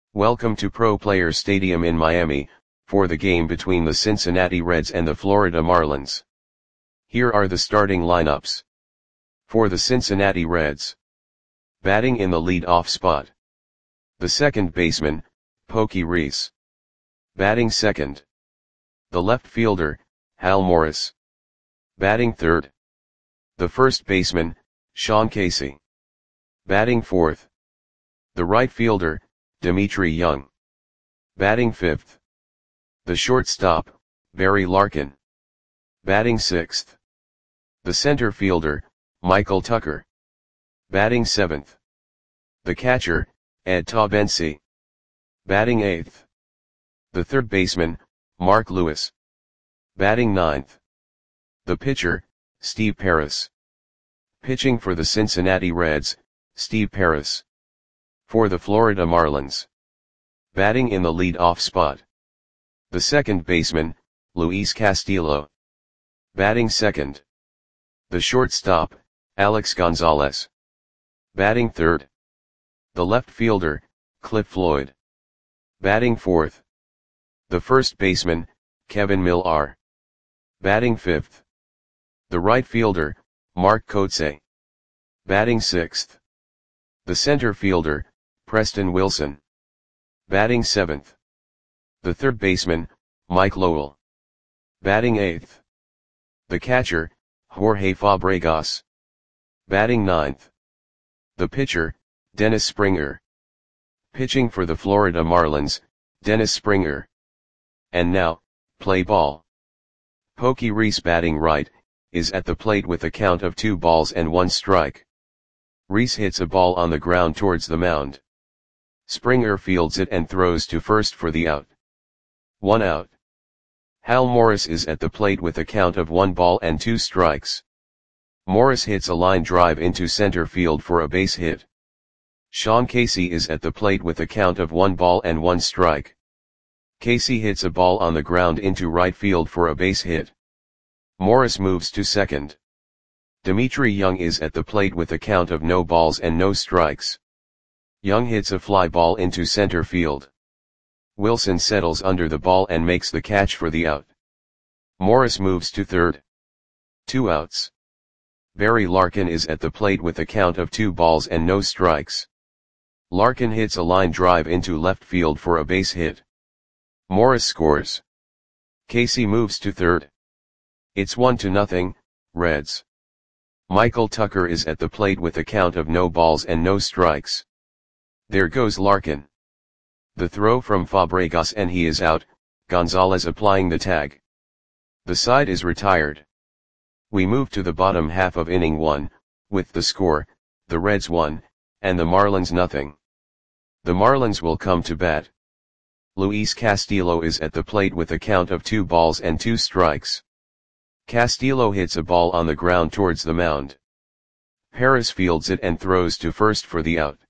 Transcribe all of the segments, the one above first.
Welcome to Pro Players Stadium in Miami, for the game between the Cincinnati Reds and the Florida Marlins. Here are the starting lineups. For the Cincinnati Reds. Batting in the lead-off spot. The second baseman, Pokey Reese. Batting second. The left fielder, Hal Morris. Batting third. The first baseman, Sean Casey. Batting fourth. The right fielder, Dmitri Young. Batting fifth. The shortstop, Barry Larkin. Batting sixth. The center fielder, Michael Tucker. Batting seventh. The catcher, Ed Taubensee. Batting eighth. The third baseman, Mark Lewis. Batting ninth. The pitcher, Steve Pearce. Pitching for the Cincinnati Reds, Steve Pearce. For the Florida Marlins. Batting in the lead-off spot. The second baseman, Luis Castillo. Batting second. The shortstop, Alex Gonzalez. Batting third. The left fielder, Cliff Floyd. Batting fourth. The first baseman, Kevin Millar. Batting fifth. The right fielder, Mark Kotsay. Batting sixth. The center fielder, Preston Wilson. Batting seventh. The third baseman, Mike Lowell. Batting eighth. The catcher, Jorge Fabregas. Batting ninth. The pitcher, Dennis Springer. Pitching for the Florida Marlins, Dennis Springer. And now, play ball. Pokey Reese batting right, is at the plate with a count of 2 balls and 1 strike. Reese hits a ball on the ground towards the mound. Springer fields it and throws to first for the out. 1 out. Hal Morris is at the plate with a count of 1 ball and 2 strikes. Morris hits a line drive into center field for a base hit. Sean Casey is at the plate with a count of 1 ball and 1 strike. Casey hits a ball on the ground into right field for a base hit. Morris moves to second. Dmitri Young is at the plate with a count of no balls and no strikes. Young hits a fly ball into center field. Wilson settles under the ball and makes the catch for the out. Morris moves to third. 2 outs. Barry Larkin is at the plate with a count of 2 balls and no strikes. Larkin hits a line drive into left field for a base hit. Morris scores. Casey moves to third. It's 1-0, Reds. Michael Tucker is at the plate with a count of no balls and no strikes. There goes Larkin. The throw from Fabregas and he is out, Gonzalez applying the tag. The side is retired. We move to the bottom half of inning 1, with the score, the Reds 1, and the Marlins 0. The Marlins will come to bat. Luis Castillo is at the plate with a count of 2 balls and 2 strikes. Castillo hits a ball on the ground towards the mound. Pearce fields it and throws to first for the out.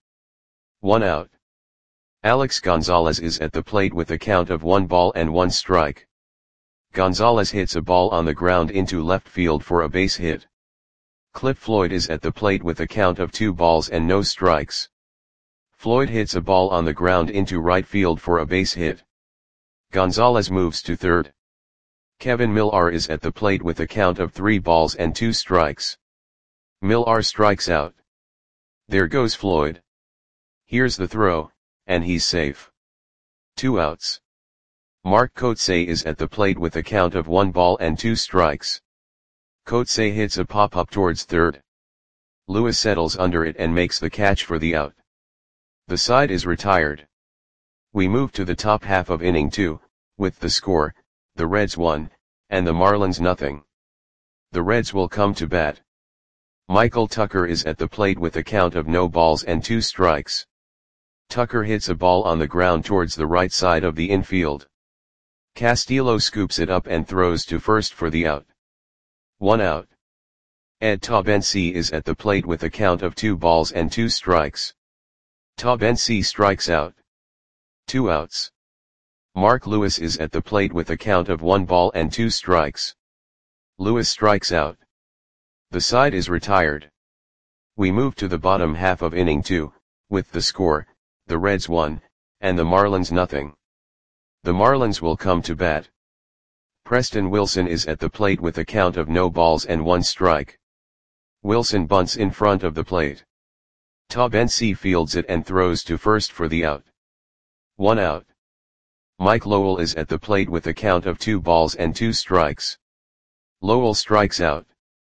1 out. Alex Gonzalez is at the plate with a count of 1 ball and 1 strike. Gonzalez hits a ball on the ground into left field for a base hit. Cliff Floyd is at the plate with a count of 2 balls and no strikes. Floyd hits a ball on the ground into right field for a base hit. Gonzalez moves to third. Kevin Millar is at the plate with a count of 3 balls and 2 strikes. Millar strikes out. There goes Floyd. Here's the throw, and he's safe. 2 outs. Mark Kotsay is at the plate with a count of 1 ball and 2 strikes. Kotsay hits a pop-up towards third. Lewis settles under it and makes the catch for the out. The side is retired. We move to the top half of inning 2, with the score, the Reds 1, and the Marlins 0. The Reds will come to bat. Michael Tucker is at the plate with a count of no balls and 2 strikes. Tucker hits a ball on the ground towards the right side of the infield. Castillo scoops it up and throws to first for the out. 1 out. Ed Taubensee is at the plate with a count of 2 balls and 2 strikes. Taubensee strikes out. 2 outs. Mark Lewis is at the plate with a count of 1 ball and 2 strikes. Lewis strikes out. The side is retired. We move to the bottom half of inning 2, with the score, the Reds 1, and the Marlins nothing. The Marlins will come to bat. Preston Wilson is at the plate with a count of no balls and 1 strike. Wilson bunts in front of the plate. Ta Bensi fields it and throws to first for the out. 1 out. Mike Lowell is at the plate with a count of 2 balls and 2 strikes. Lowell strikes out.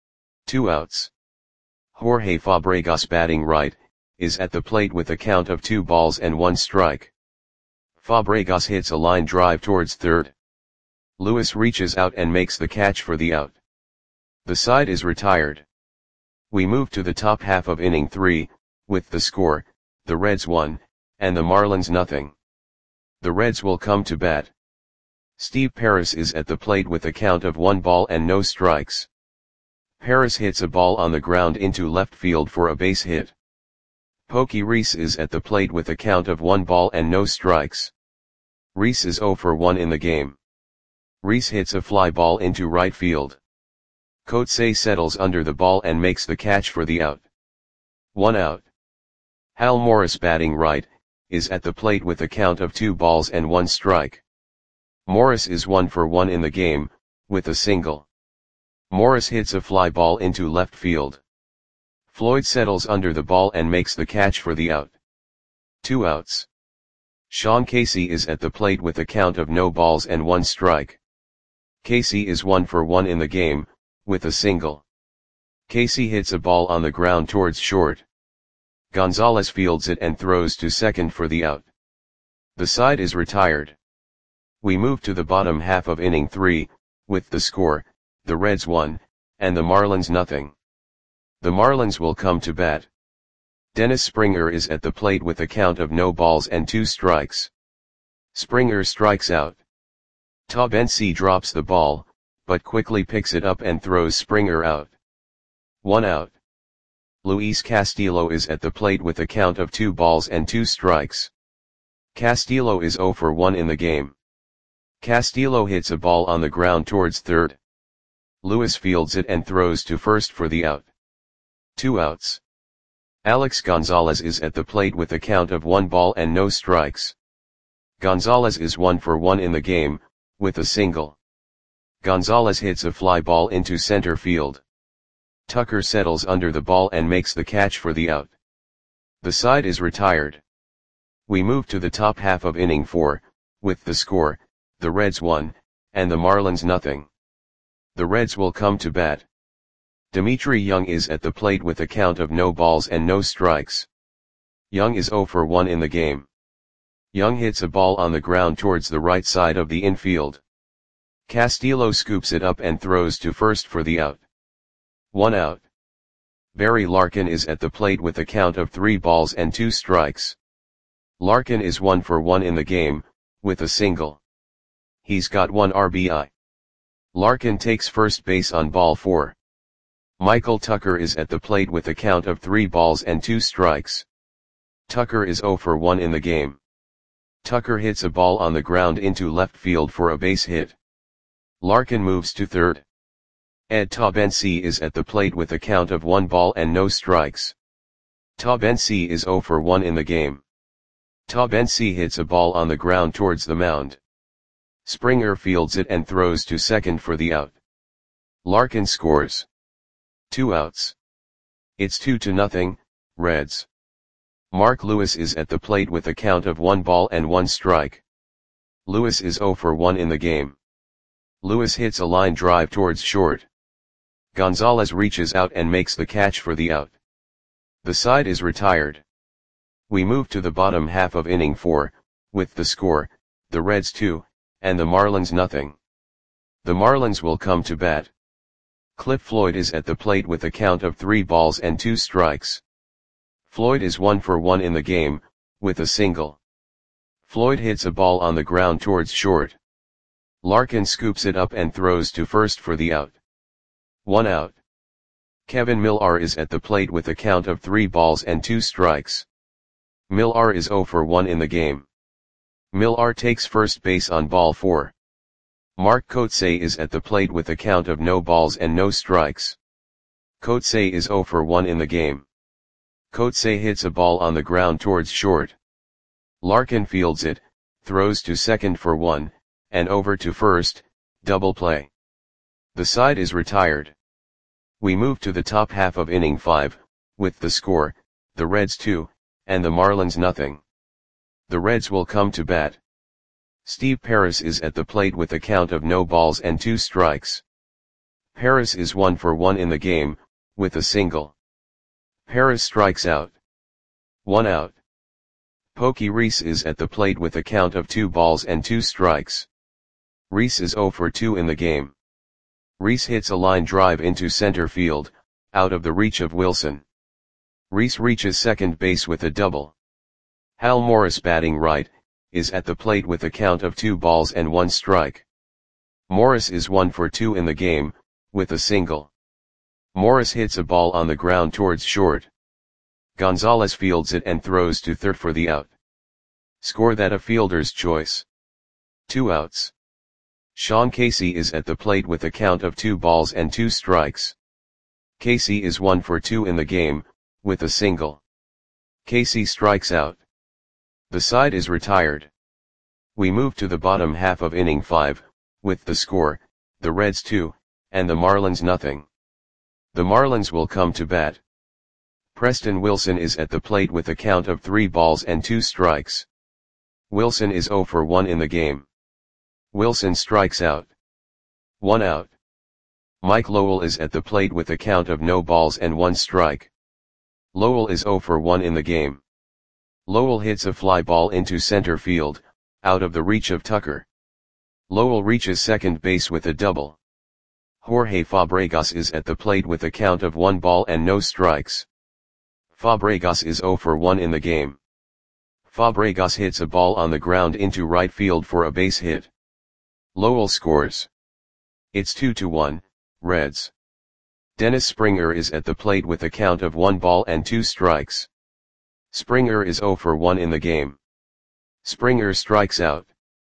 2 outs. Jorge Fabregas, batting right, is at the plate with a count of 2 balls and 1 strike. Fabregas hits a line drive towards third. Lewis reaches out and makes the catch for the out. The side is retired. We move to the top half of inning 3, with the score, the Reds 1, and the Marlins nothing. The Reds will come to bat. Steve Pearce is at the plate with a count of 1 ball and no strikes. Pearce hits a ball on the ground into left field for a base hit. Pokey Reese is at the plate with a count of 1 ball and no strikes. Reese is 0 for 1 in the game. Reese hits a fly ball into right field. Coetzee settles under the ball and makes the catch for the out. 1 out. Hal Morris, batting right, is at the plate with a count of 2 balls and 1 strike. Morris is 1 for 1 in the game, with a single. Morris hits a fly ball into left field. Floyd settles under the ball and makes the catch for the out. 2 outs. Sean Casey is at the plate with a count of no balls and 1 strike. Casey is 1 for 1 in the game, with a single. Casey hits a ball on the ground towards short. Gonzalez fields it and throws to second for the out. The side is retired. We move to the bottom half of inning 3, with the score, the Reds 1, and the Marlins nothing. The Marlins will come to bat. Dennis Springer is at the plate with a count of no balls and 2 strikes. Springer strikes out. Ta Bensi drops the ball, but quickly picks it up and throws Springer out. 1 out. Luis Castillo is at the plate with a count of 2 balls and 2 strikes. Castillo is 0 for 1 in the game. Castillo hits a ball on the ground towards third. Lewis fields it and throws to first for the out. 2 outs. Alex Gonzalez is at the plate with a count of 1 ball and no strikes. Gonzalez is 1 for 1 in the game, with a single. Gonzalez hits a fly ball into center field. Tucker settles under the ball and makes the catch for the out. The side is retired. We move to the top half of inning 4, with the score, the Reds 1, and the Marlins nothing. The Reds will come to bat. Dimitri Young is at the plate with a count of no balls and no strikes. Young is 0 for 1 in the game. Young hits a ball on the ground towards the right side of the infield. Castillo scoops it up and throws to first for the out. 1 out. Barry Larkin is at the plate with a count of 3 balls and 2 strikes. Larkin is 1 for 1 in the game, with a single. He's got 1 RBI. Larkin takes first base on ball 4. Michael Tucker is at the plate with a count of 3 balls and 2 strikes. Tucker is 0 for 1 in the game. Tucker hits a ball on the ground into left field for a base hit. Larkin moves to third. Ed Ta Bensi is at the plate with a count of 1 ball and no strikes. Ta Bensi is 0 for 1 in the game. Ta Bensi hits a ball on the ground towards the mound. Springer fields it and throws to second for the out. Larkin scores. 2 outs. It's 2-0, Reds. Mark Lewis is at the plate with a count of 1 ball and 1 strike. Lewis is 0 for 1 in the game. Lewis hits a line drive towards short. Gonzalez reaches out and makes the catch for the out. The side is retired. We move to the bottom half of inning 4, with the score, the Reds 2, and the Marlins nothing. The Marlins will come to bat. Cliff Floyd is at the plate with a count of 3 balls and 2 strikes. Floyd is 1 for 1 in the game, with a single. Floyd hits a ball on the ground towards short. Larkin scoops it up and throws to first for the out. 1 out. Kevin Millar is at the plate with a count of 3 balls and 2 strikes. Millar is 0 for 1 in the game. Millar takes first base on ball 4. Mark Coetzee is at the plate with a count of no balls and no strikes. Coetzee is 0 for 1 in the game. Coetzee hits a ball on the ground towards short. Larkin fields it, throws to second for 1, and over to first, double play. The side is retired. We move to the top half of inning 5, with the score, the Reds 2, and the Marlins nothing. The Reds will come to bat. Steve Paris is at the plate with a count of no balls and 2 strikes. Paris is 1 for 1 in the game, with a single. Paris strikes out. 1 out. Pokey Reese is at the plate with a count of 2 balls and 2 strikes. Reese is 0 for 2 in the game. Reese hits a line drive into center field, out of the reach of Wilson. Reese reaches second base with a double. Hal Morris, batting right, is at the plate with a count of 2 balls and 1 strike. Morris is 1 for 2 in the game, with a single. Morris hits a ball on the ground towards short. Gonzalez fields it and throws to third for the out. Score that a fielder's choice. 2 outs. Sean Casey is at the plate with a count of 2 balls and 2 strikes. Casey is 1 for 2 in the game, with a single. Casey strikes out. The side is retired. We move to the bottom half of inning 5, with the score, the Reds 2, and the Marlins nothing. The Marlins will come to bat. Preston Wilson is at the plate with a count of 3 balls and 2 strikes. Wilson is 0 for 1 in the game. Wilson strikes out. 1 out. Mike Lowell is at the plate with a count of no balls and 1 strike. Lowell is 0 for 1 in the game. Lowell hits a fly ball into center field, out of the reach of Tucker. Lowell reaches second base with a double. Jorge Fabregas is at the plate with a count of 1 ball and no strikes. Fabregas is 0 for 1 in the game. Fabregas hits a ball on the ground into right field for a base hit. Lowell scores. It's 2-1, Reds. Dennis Springer is at the plate with a count of 1 ball and 2 strikes. Springer is 0 for 1 in the game. Springer strikes out.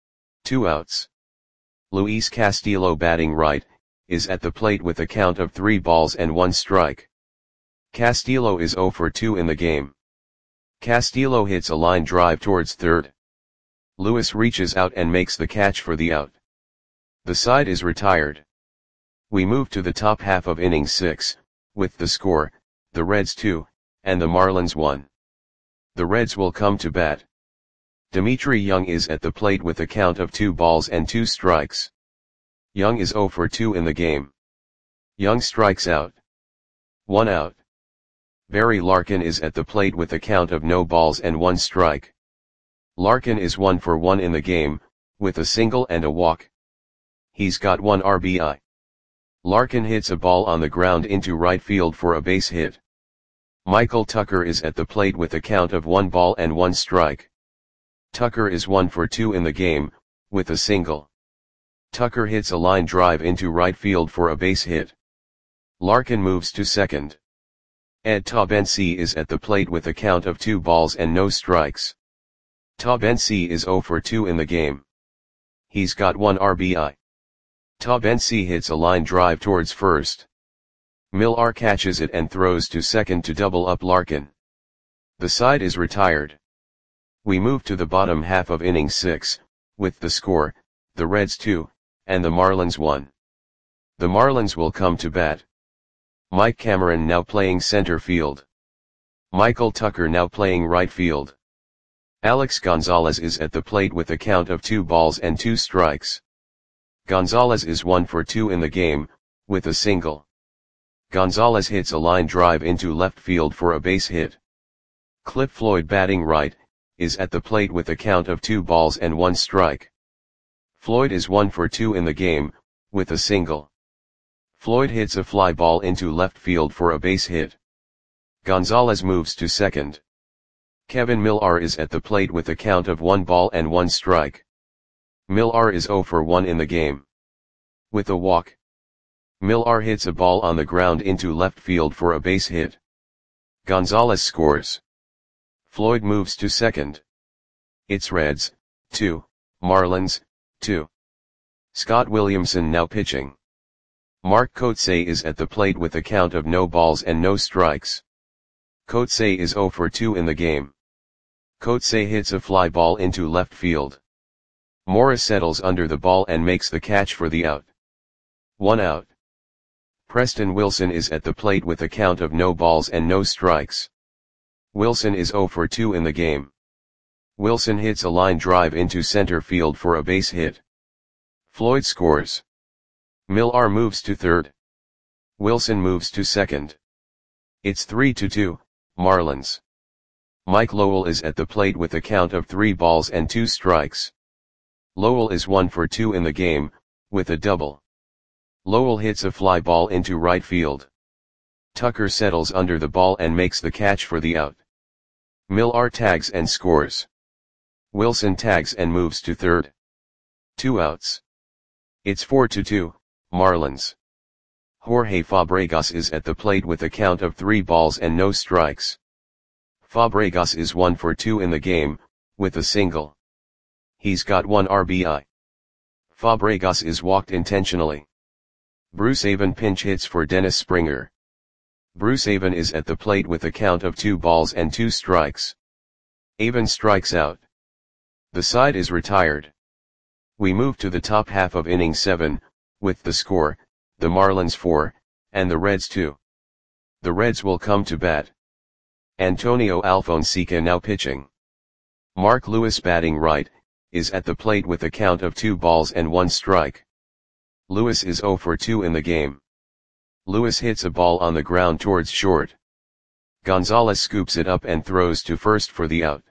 2 outs. Luis Castillo, batting right, is at the plate with a count of 3 balls and 1 strike. Castillo is 0 for 2 in the game. Castillo hits a line drive towards third. Lewis reaches out and makes the catch for the out. The side is retired. We move to the top half of inning 6, with the score, the Reds 2, and the Marlins 1. The Reds will come to bat. Dimitri Young is at the plate with a count of 2 balls and 2 strikes. Young is 0 for 2 in the game. Young strikes out. 1 out. Barry Larkin is at the plate with a count of no balls and 1 strike. Larkin is 1 for 1 in the game, with a single and a walk. He's got 1 RBI. Larkin hits a ball on the ground into right field for a base hit. Michael Tucker is at the plate with a count of 1 ball and 1 strike. Tucker is 1 for 2 in the game, with a single. Tucker hits a line drive into right field for a base hit. Larkin moves to second. Ed Taubensee is at the plate with a count of 2 balls and no strikes. Taubensee is 0 for 2 in the game. He's got 1 RBI. Taubensee hits a line drive towards first. Millar catches it and throws to second to double up Larkin. The side is retired. We move to the bottom half of inning 6, with the score, the Reds 2, and the Marlins 1. The Marlins will come to bat. Mike Cameron now playing center field. Michael Tucker now playing right field. Alex Gonzalez is at the plate with a count of 2 balls and 2 strikes. Gonzalez is 1 for 2 in the game, with a single. Gonzalez hits a line drive into left field for a base hit. Cliff Floyd, batting right, is at the plate with a count of 2 balls and 1 strike. Floyd is 1 for 2 in the game, with a single. Floyd hits a fly ball into left field for a base hit. Gonzalez moves to second. Kevin Millar is at the plate with a count of 1 ball and 1 strike. Millar is 0 for 1 in the game. With a walk. Millar hits a ball on the ground into left field for a base hit. Gonzalez scores. Floyd moves to second. It's Reds, 2, Marlins, 2. Scott Williamson now pitching. Mark Kotsay is at the plate with a count of no balls and no strikes. Kotsay is 0 for 2 in the game. Coetzee hits a fly ball into left field. Morris settles under the ball and makes the catch for the out. 1 out. Preston Wilson is at the plate with a count of no balls and no strikes. Wilson is 0 for 2 in the game. Wilson hits a line drive into center field for a base hit. Floyd scores. Millar moves to third. Wilson moves to second. It's 3-2, Marlins. Mike Lowell is at the plate with a count of 3 balls and 2 strikes. Lowell is 1 for 2 in the game, with a double. Lowell hits a fly ball into right field. Tucker settles under the ball and makes the catch for the out. Millar tags and scores. Wilson tags and moves to third. 2 outs. It's 4-2, Marlins. Jorge Fabregas is at the plate with a count of 3 balls and no strikes. Fabregas is 1 for 2 in the game, with a single. He's got 1 RBI. Fabregas is walked intentionally. Bruce Avon pinch hits for Dennis Springer. Bruce Avon is at the plate with a count of 2 balls and 2 strikes. Avon strikes out. The side is retired. We move to the top half of inning 7, with the score, the Marlins 4, and the Reds 2. The Reds will come to bat. Antonio Alfonseca now pitching. Mark Lewis batting right, is at the plate with a count of 2 balls and 1 strike. Lewis is 0 for 2 in the game. Lewis hits a ball on the ground towards short. Gonzalez scoops it up and throws to first for the out.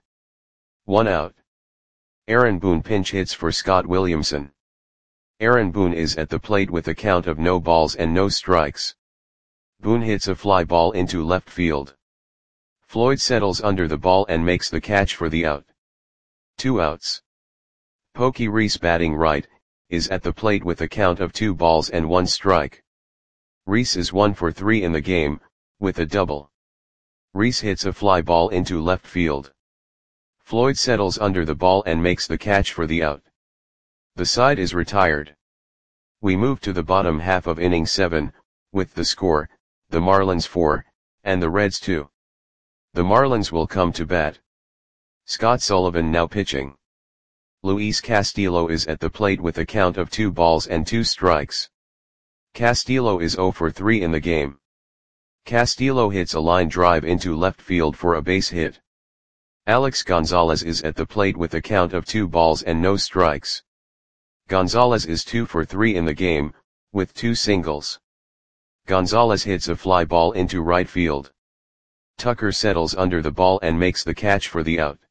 1 out. Aaron Boone pinch hits for Scott Williamson. Aaron Boone is at the plate with a count of no balls and no strikes. Boone hits a fly ball into left field. Floyd settles under the ball and makes the catch for the out. 2 outs. Pokey Reese batting right, is at the plate with a count of 2 balls and 1 strike. Reese is 1 for 3 in the game, with a double. Reese hits a fly ball into left field. Floyd settles under the ball and makes the catch for the out. The side is retired. We move to the bottom half of inning 7, with the score, the Marlins 4, and the Reds 2. The Marlins will come to bat. Scott Sullivan now pitching. Luis Castillo is at the plate with a count of 2 balls and 2 strikes. Castillo is 0 for 3 in the game. Castillo hits a line drive into left field for a base hit. Alex Gonzalez is at the plate with a count of 2 balls and no strikes. Gonzalez is 2 for 3 in the game, with 2 singles. Gonzalez hits a fly ball into right field. Tucker settles under the ball and makes the catch for the out.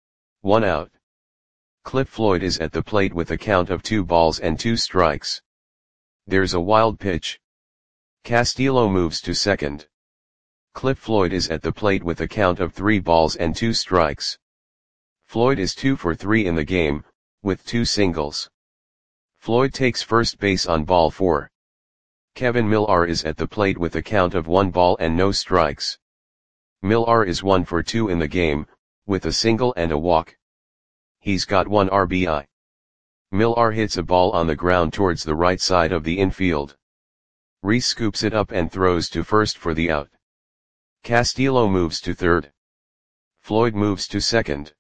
1 out. Cliff Floyd is at the plate with a count of 2 balls and 2 strikes. There's a wild pitch. Castillo moves to second. Cliff Floyd is at the plate with a count of 3 balls and 2 strikes. Floyd is 2 for 3 in the game, with 2 singles. Floyd takes first base on ball 4. Kevin Millar is at the plate with a count of 1 ball and no strikes. Millar is 1 for 2 in the game, with a single and a walk. He's got 1 RBI. Millar hits a ball on the ground towards the right side of the infield. Reese scoops it up and throws to first for the out. Castillo moves to third. Floyd moves to second.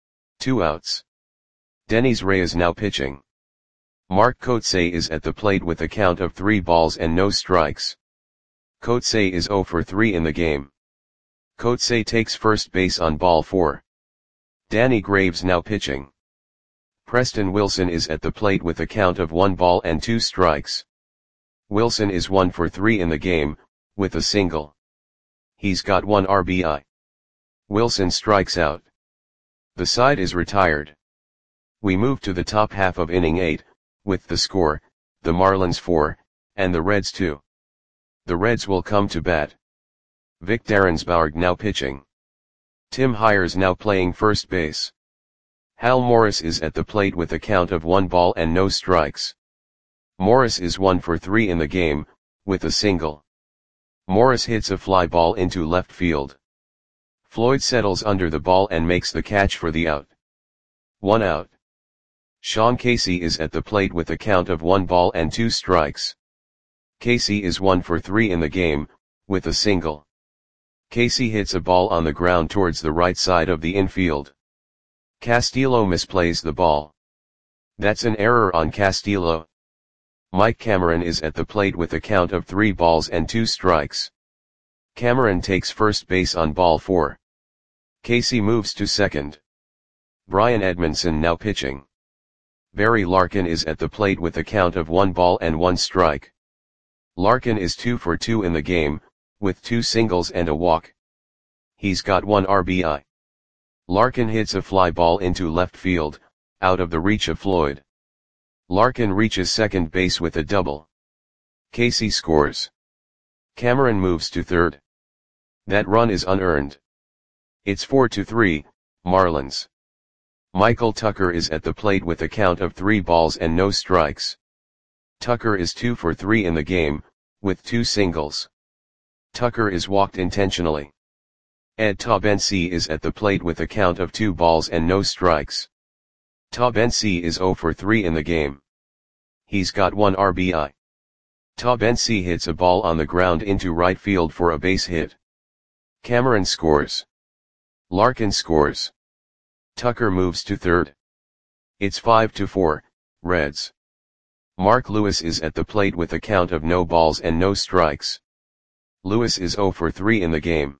2 outs. Denys Reyes now pitching. Mark Coetzee is at the plate with a count of 3 balls and no strikes. Coetzee is 0 for 3 in the game. Coetzee takes first base on ball 4. Danny Graves now pitching. Preston Wilson is at the plate with a count of 1 ball and 2 strikes. Wilson is 1 for 3 in the game, with a single. He's got 1 RBI. Wilson strikes out. The side is retired. We move to the top half of inning 8, with the score, the Marlins 4, and the Reds 2. The Reds will come to bat. Vic Darrensbourg now pitching. Tim Hyers now playing first base. Hal Morris is at the plate with a count of 1 ball and no strikes. Morris is 1 for 3 in the game, with a single. Morris hits a fly ball into left field. Floyd settles under the ball and makes the catch for the out. 1 out. Sean Casey is at the plate with a count of 1 ball and 2 strikes. Casey is 1 for 3 in the game, with a single. Casey hits a ball on the ground towards the right side of the infield. Castillo misplays the ball. That's an error on Castillo. Mike Cameron is at the plate with a count of 3 balls and 2 strikes. Cameron takes first base on ball 4. Casey moves to second. Brian Edmondson now pitching. Barry Larkin is at the plate with a count of 1 ball and 1 strike. Larkin is 2 for 2 in the game, with 2 singles and a walk. He's got 1 RBI. Larkin hits a fly ball into left field, out of the reach of Floyd. Larkin reaches second base with a double. Casey scores. Cameron moves to third. That run is unearned. It's 4-3, Marlins. Michael Tucker is at the plate with a count of 3 balls and no strikes. Tucker is 2 for 3 in the game, with 2 singles. Tucker is walked intentionally. Ed Taubensee is at the plate with a count of 2 balls and no strikes. Taubensee is 0 for 3 in the game. He's got 1 RBI. Taubensee hits a ball on the ground into right field for a base hit. Cameron scores. Larkin scores. Tucker moves to third. It's 5-4, Reds. Mark Lewis is at the plate with a count of no balls and no strikes. Lewis is 0 for 3 in the game.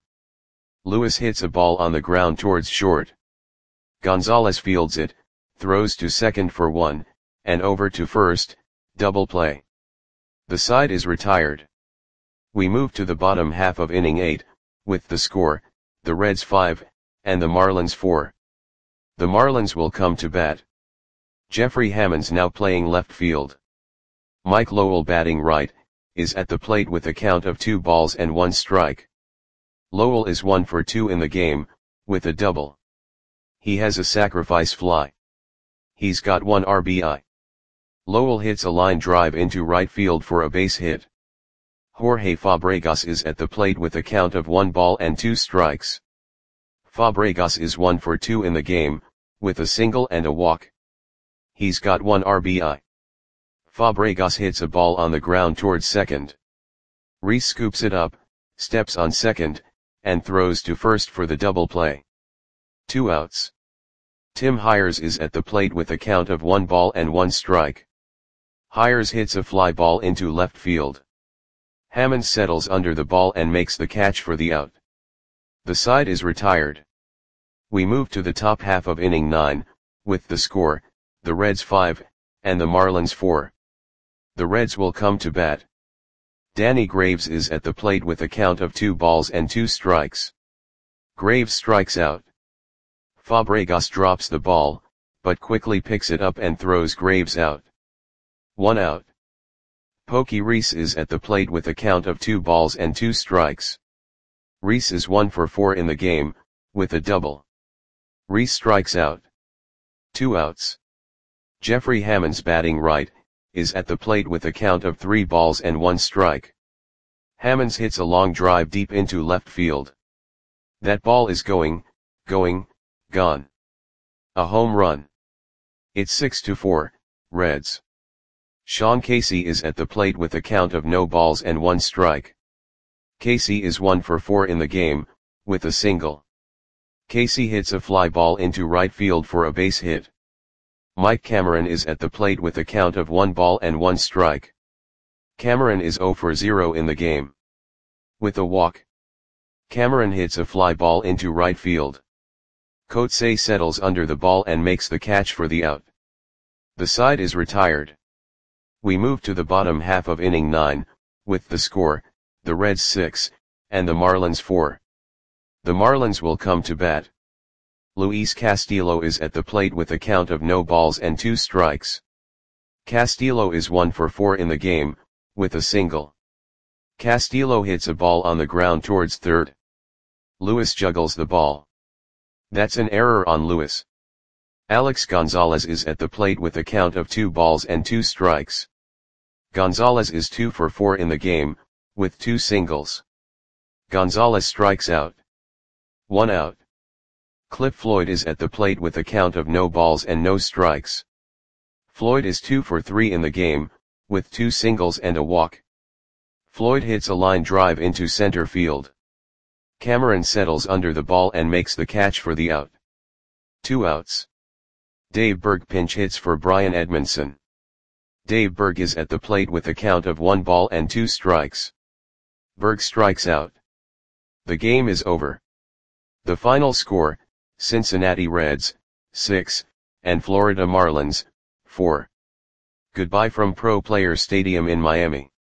Lewis hits a ball on the ground towards short. Gonzalez fields it, throws to second for 1, and over to first, double play. The side is retired. We move to the bottom half of inning 8, with the score, the Reds 5, and the Marlins 4. The Marlins will come to bat. Jeffrey Hammond's now playing left field. Mike Lowell batting right, is at the plate with a count of 2 balls and 1 strike. Lowell is 1 for 2 in the game, with a double. He has a sacrifice fly. He's got 1 RBI. Lowell hits a line drive into right field for a base hit. Jorge Fabregas is at the plate with a count of 1 ball and 2 strikes. Fabregas is 1 for 2 in the game, with a single and a walk. He's got 1 RBI. Fabregas hits a ball on the ground towards second. Rhys scoops it up, steps on second, and throws to first for the double play. 2 outs. Tim Hires is at the plate with a count of 1 ball and 1 strike. Hires hits a fly ball into left field. Hammond settles under the ball and makes the catch for the out. The side is retired. We move to the top half of inning 9, with the score, the Reds 5, and the Marlins 4. The Reds will come to bat. Danny Graves is at the plate with a count of 2 balls and 2 strikes. Graves strikes out. Fabregas drops the ball, but quickly picks it up and throws Graves out. 1 out. Pokey Reese is at the plate with a count of 2 balls and 2 strikes. Reese is 1 for 4 in the game, with a double. Reese strikes out. 2 outs. Jeffrey Hammond's batting right, is at the plate with a count of 3 balls and 1 strike. Hammonds hits a long drive deep into left field. That ball is gone. A home run. It's 6-4, Reds. Sean Casey is at the plate with a count of no balls and 1 strike. Casey is 1 for 4 in the game, with a single. Casey hits a fly ball into right field for a base hit. Mike Cameron is at the plate with a count of 1 ball and 1 strike. Cameron is 0 for 0 in the game. With a walk. Cameron hits a fly ball into right field. Coetzee settles under the ball and makes the catch for the out. The side is retired. We move to the bottom half of inning 9, with the score, the Reds 6, and the Marlins 4. The Marlins will come to bat. Luis Castillo is at the plate with a count of no balls and 2 strikes. Castillo is 1 for 4 in the game, with a single. Castillo hits a ball on the ground towards third. Lewis juggles the ball. That's an error on Lewis. Alex Gonzalez is at the plate with a count of 2 balls and 2 strikes. Gonzalez is 2 for 4 in the game, with 2 singles. Gonzalez strikes out. 1 out. Cliff Floyd is at the plate with a count of no balls and no strikes. Floyd is 2 for 3 in the game, with 2 singles and a walk. Floyd hits a line drive into center field. Cameron settles under the ball and makes the catch for the out. 2 outs. Dave Berg pinch hits for Brian Edmondson. Dave Berg is at the plate with a count of 1 ball and 2 strikes. Berg strikes out. The game is over. The final score, Cincinnati Reds, 6, and Florida Marlins, 4. Goodbye from Pro Players Stadium in Miami.